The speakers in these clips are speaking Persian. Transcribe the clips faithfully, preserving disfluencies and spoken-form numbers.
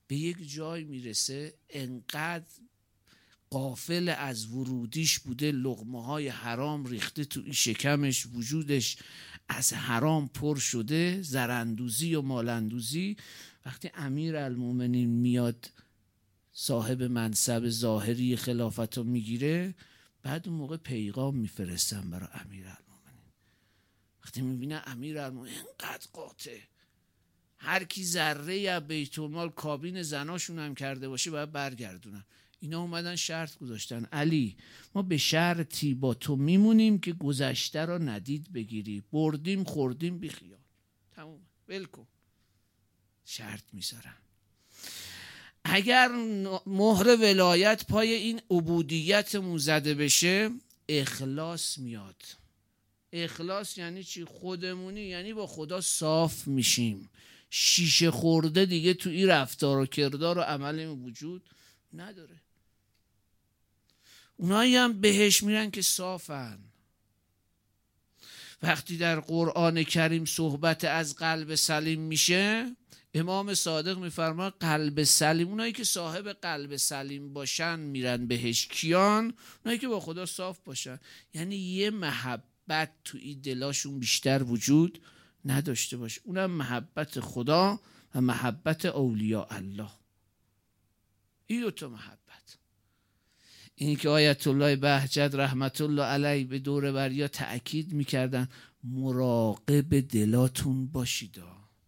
به یک جای میرسه انقدر غافل از ورودیش بوده، لقمه های حرام ریخته تو این شکمش، وجودش از حرام پر شده، زراندوزی و مالندوزی. وقتی امیرالمومنین میاد صاحب منصب ظاهری خلافت رو میگیره، بعد اون موقع پیغام میفرستن برای امیرالمومنین. وقتی میبینه امیرالمومنین اینقدر قاطع، هر کی ذره یا بیت المال کابین زناشون هم کرده باشه باید برگردونن. اینا اومدن شرط گذاشتن، علی ما به شرطی با تو میمونیم که گذشته رو ندید بگیری، بردیم خوردیم بیخیال، تموم، ولکن. شرط میذارن اگر مهر ولایت پای این عبودیتمون زده بشه، اخلاص میاد. اخلاص یعنی چی؟ خودمونی، یعنی با خدا صاف میشیم، شیشه خورده دیگه تو این رفتار و کردار و عمل وجود نداره. اونایی هم بهش میرن که صافن. وقتی در قرآن کریم صحبت از قلب سلیم میشه، امام صادق میفرما قلب سلیم، اونایی که صاحب قلب سلیم باشن میرن بهش. کیان؟ اونایی که با خدا صاف باشن، یعنی یه محبت تو این دلاشون بیشتر وجود نداشته باشه، اونم محبت خدا و محبت اولیاء الله. این دو تا محبت. این که آیت الله بهجت رحمت الله علیه به دور بریا تأکید میکردن مراقب دلاتون باشید،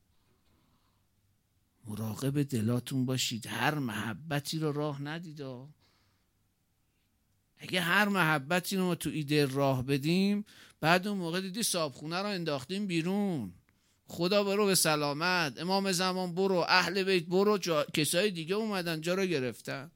مراقب دلاتون باشید، هر محبتی رو راه ندید. اگه هر محبتی رو ما تو ایده راه بدیم، بعد اون موقع دیدی صابخونه رو انداختیم بیرون، خدا برو به سلامت، امام زمان برو، اهل بیت برو، جا... کسای دیگه اومدن جا رو گرفتن.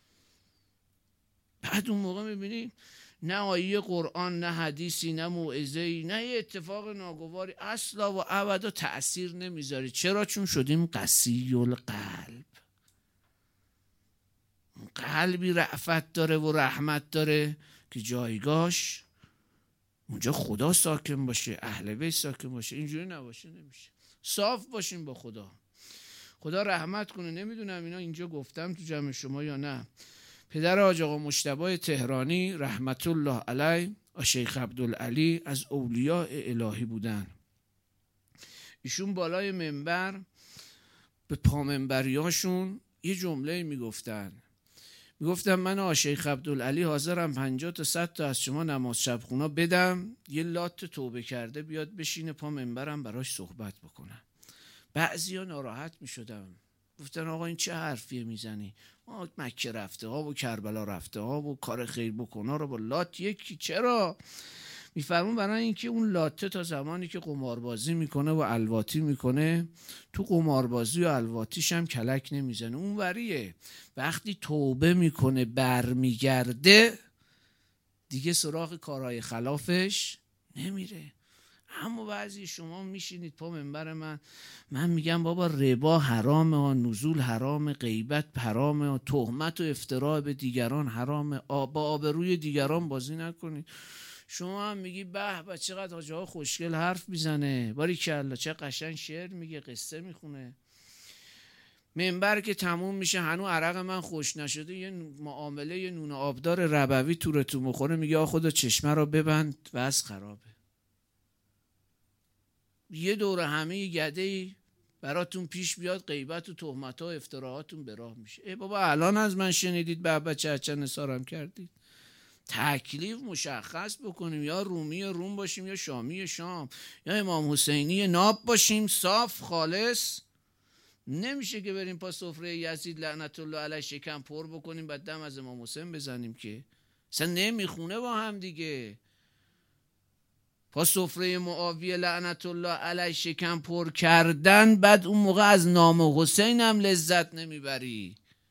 بعد اون موقع میبینی نه آیه قرآن، نه حدیثی، نه موعظه‌ای، نه یه اتفاق ناگواری اصلا و ابدا تأثیر نمیذاری. چرا؟ چون شدیم قسی القلب. قلبی رأفت داره و رحمت داره که جایگاش اونجا خدا ساکن باشه، اهل بیت ساکن باشه. اینجوری نباشه نمیشه. صاف باشیم با خدا. خدا رحمت کنه. نمیدونم اینا اینجا گفتم تو جمع شما یا نه. پدر حاج آقا مجتبی تهرانی رحمت الله علیه، شیخ عبدالعلی، از اولیاء الهی بودن. ایشون بالای منبر به پامنبریاشون یه جمله میگفتن، میگفتن من شیخ عبدالعلی حاضرم پنجاه تا صد تا از شما نماز شبخونا بدم، یه لات توبه کرده بیاد بشینه پا منبرم براش صحبت بکنم. بعضیا ناراحت میشدن، گفتن آقا این چه حرفیه میزنی؟ ما مکه رفته ها و کربلا رفته ها و کار خیر بکنه رو با لات یکی. چرا؟ میفرمون برای اینکه اون لاته تا زمانی که قماربازی میکنه و الواتی میکنه، تو قماربازی و الواتیش هم کلک نمیزنه، اون وریه. وقتی توبه میکنه برمیگرده دیگه سراغ کارهای خلافش نمیره. اما بعضی شما میشینید پا منبر من، من میگم بابا ربا حرامه ها، نزول حرامه، غیبت حرامه ها، تهمت و افتراء به دیگران حرامه، با آبروی دیگران بازی نکنید. شما هم میگی به به چقدر حاجی ها خوشگل حرف میزنه، باریکلا چه قشنگ شعر میگه، قصه میخونه. منبر که تموم میشه هنوز عرق من خوش نشده، یه معامله یه نون آبدار ربوی تورتون مخوره، میگه آ خدا چشمه رو ببند و از خرابه. یه دور همه گده‌ای براتون پیش بیاد، غیبت و تهمت و افتراعاتون به راه میشه. ای بابا الان از من شنیدید به بچه چه نثارم کردید. تکلیف مشخص بکنیم، یا رومی روم باشیم یا شامی شام، یا امام حسینی ناب باشیم، صاف خالص. نمیشه که بریم پا سفره یزید لعنت الله علیه شکم پر بکنیم بعد دم از امام حسین بزنیم، که اصلا نمیخونه با هم دیگه. پا سفره معاویه لعنت الله علیه شکم پر کردن، بعد اون موقع از نام حسین هم لذت نمیبری.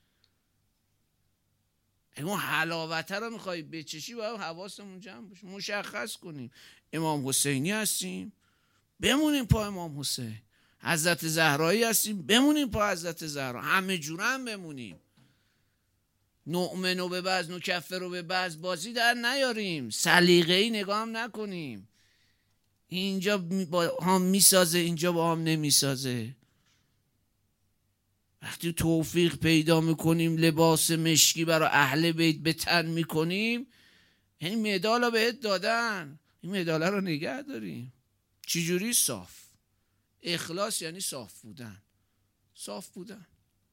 اون حلاوته رو میخوایی بچشی، باید حواسمون جمع باشه، مشخص کنیم امام حسینی هستیم بمونیم پا امام حسین، حضرت زهرایی هستیم بمونیم پا حضرت زهرا، همه جورم بمونیم. نؤمنو به بعض نکفرو به بعض بازی در نیاریم، سلیقه‌ای نگاه هم نکنیم. اینجا با هم میسازه اینجا با هم نمیسازه. وقتی توفیق پیدا میکنیم لباس مشکی برای اهل بیت به تن میکنیم، این مدال رو بهت دادن، این مدال رو نگه داریم. چجوری؟ صاف. اخلاص یعنی صاف بودن، صاف بودن.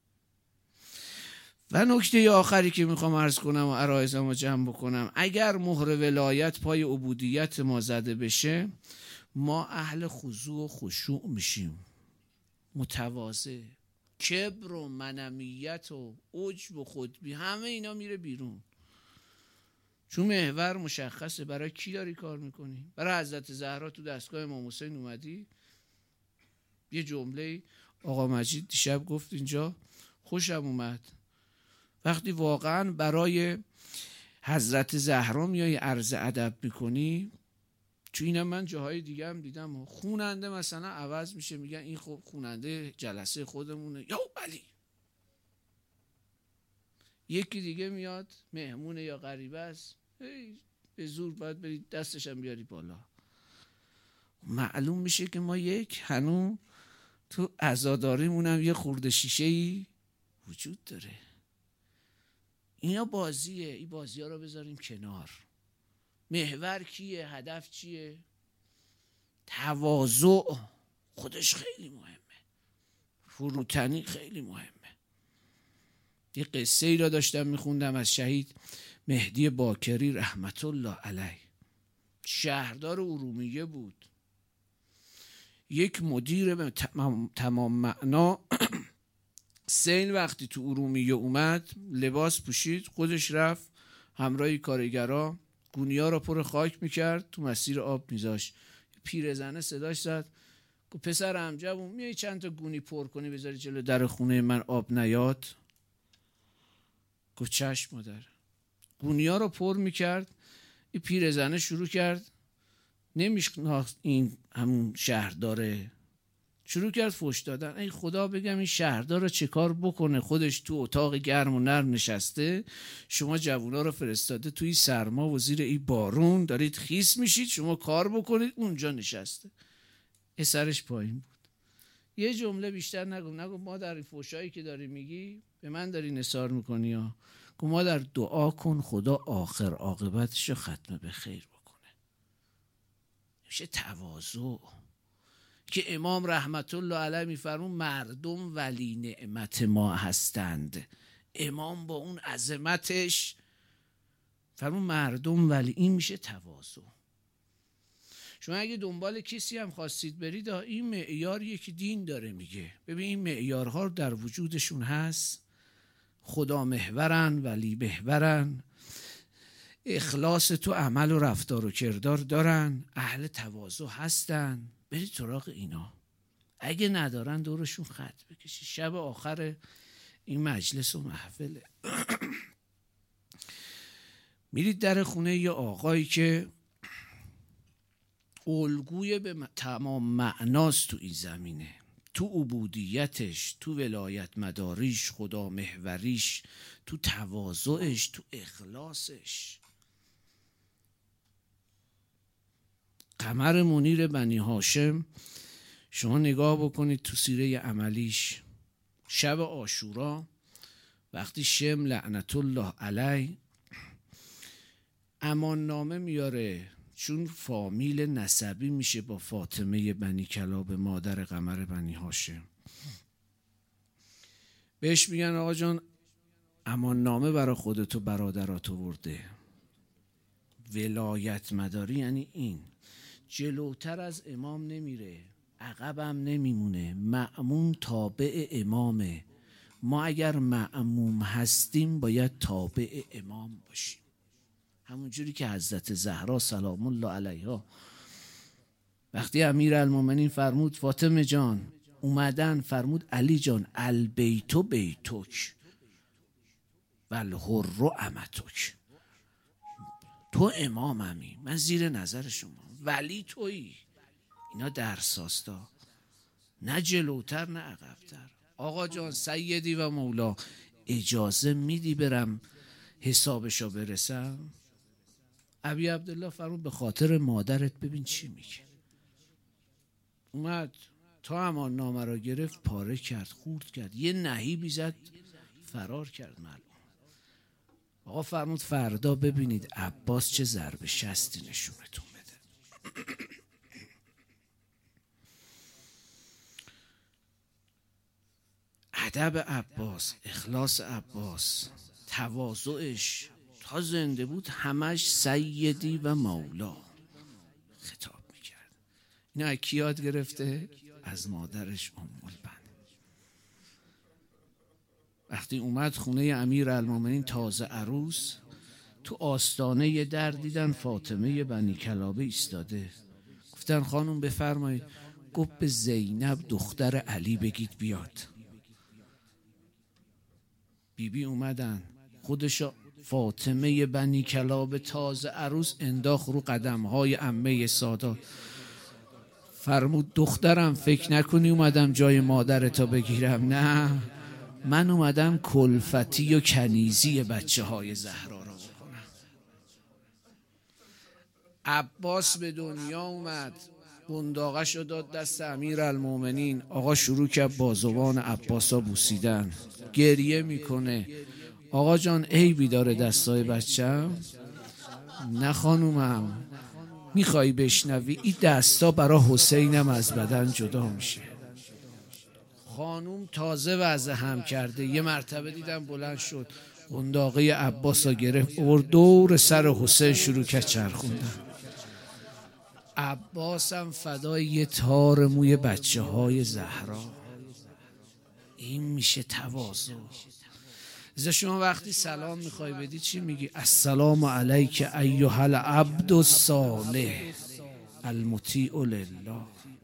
و نکته آخری که میخوام عرض کنم و عرایزم رو جمع بکنم، اگر مهر ولایت پای عبودیت ما زده بشه، ما اهل خضوع و خشوع میشیم، متواضع. کبر و منمیت و عجب و خودبی همه اینا میره بیرون، چون محور مشخصه. برای کی داری کار میکنی؟ برای حضرت زهرا تو دستگاه امام حسین اومدی؟ یه جمله آقا مجید دیشب گفت اینجا خوشم اومد، وقتی واقعا برای حضرت زهرا میای عرض ادب میکنی. چون اینم من جاهای دیگه هم دیدم، خوننده مثلا عوض میشه، میگن این خب خوننده جلسه خودمونه، یا بلی. یکی دیگه میاد مهمونه یا غریبه است، به زور باید برید دستش هم بیاری بالا. معلوم میشه که ما یک هنوز تو عزاداریمون هم یه خورده شیشه‌ای وجود داره. اینا بازیه، این بازی ها رو بذاریم کنار. محور کیه؟ هدف چیه؟ تواضع خودش خیلی مهمه، فروتنی خیلی مهمه. یه قصه ای را داشتم میخوندم از شهید مهدی باکری رحمت الله علیه. شهردار ارومیه بود. یک مدیر تمام معنا سیل وقتی تو ارومیه اومد، لباس پوشید، خودش رفت همراه کارگرا گونیا را پر خاک میکرد، تو مسیر آب میذاشت. پیرزنه صداش زد، گفت پسرم جوون میای چند تا گونی پر کنی بذاری جلو در خونه من آب نیاد؟ گفت چشم مادر. گونیا رو پر میکرد. این پیرزنه شروع کرد نمیشناخت این همون شهرداره، شروع کرد فحش دادن. ای خدا بگم این شهردار رو چه کار بکنه؟ خودش تو اتاق گرم و نرم نشسته، شما جوونا رو فرستاده توی سرما و زیر این بارون دارید خیس میشید، شما کار بکنید، اونجا نشسته. سرش پایین بود. یه جمله بیشتر نگم نگم ما در این فحشایی که داری میگی به من داری نثار میکنی ها. گفت ما در دعا کن خدا آخر عاقبتش رو ختم به خیر بکنه. میشه تواضع که امام رحمت الله علیه میفرمون مردم ولی نعمت ما هستند. امام با اون عظمتش فرمون مردم ولی، این میشه تواضع. شما اگه دنبال کسی هم خواستید برید، این معیاریه که دین داره میگه. ببین این معیارها در وجودشون هست، خدا محورن، ولی محورن، اخلاص تو عمل و رفتار و کردار دارن، اهل تواضع هستن. برید سراغ اینا. اگه ندارن دورشون خط بکشید. شب آخر این مجلس و محفله میرید در خونه یه آقایی که الگوی به تمام معناست تو این زمینه، تو عبودیتش، تو ولایت مداریش، خدا محوریش، تو تواضعش، تو اخلاصش. قمر منیر بنی هاشم شما نگاه بکنید تو سیره عملیش. شب عاشورا وقتی شم لعنت الله علیه امان نامه میاره، چون فامیل نسبی میشه با فاطمه بنی کلاب مادر قمر بنی هاشم، بهش میگن آقا جان امان نامه برای خودت و برادرات آورده. ولایت مداری یعنی این، جلوتر از امام نمیره، عقبم نمیمونه، مأمون تابع امامه. ما اگر مأموم هستیم باید تابع امام باشیم، همون جوری که حضرت زهرا سلام الله علیها وقتی امیرالمومنین فرمود فاطمه جان اومدن، فرمود علی جان البیتو بیتوک و الحر امتوک، تو اماممی، من زیر نظر شما، ولی تویی. اینا درساستا، نه جلوتر نه عقبتر. آقا جان سیدی و مولا اجازه میدی برم حسابشو برسم؟ ابی عبدالله فرمود به خاطر مادرت ببین چی میگه. اومد تا امان نامه را گرفت پاره کرد، خورد کرد، یه نهیبی زد فرار کرد. معلوم آقا فرمود فردا ببینید عباس چه ضرب شستی نشونتون بده. ادب عباس، اخلاص عباس، تواضعش تا زنده بود همش سیدی و مولا خطاب میکرد. اینا از کی یاد گرفته؟ از مادرش ام البنین. وقتی اومد خونه امیرالمومنین تازه عروس، تو آستانه یه در دیدن فاطمه بنی کلابه ایستاده. گفتن خانم بفرمایید. گفت به زینب دختر علی بگید بیاد. بی بی اومدن، خودش فاطمه بنی کلابه تازه عروس انداخت رو قدمهای عمه سادات. فرمود دخترم فکر نکنی اومدم جای مادرتا بگیرم، نه من اومدم کلفتی و کنیزی بچه های زهرا را بکنم. عباس به دنیا اومد، بنداغش رو داد دست امیرالمومنین. آقا شروع کرد بازوان عباسا بوسیدن، گریه میکنه. آقا جان عیبی داره دستای بچم؟ نه خانومم. میخوایی بشنوی؟ این دستا برا حسینم از بدن جدا میشه. خانوم تازه وضع هم کرده، یه مرتبه دیدم بلند شد، قنداقه عباس را گرفت اور دور سر حسین شروع کرد چرخوندن. عباس هم فدای یه تار موی بچه های زهرا. این میشه تواضع. ازا شما وقتی سلام میخوای بدی چی میگی؟ السلام علیک ایها العبد الصالح المطیع لله.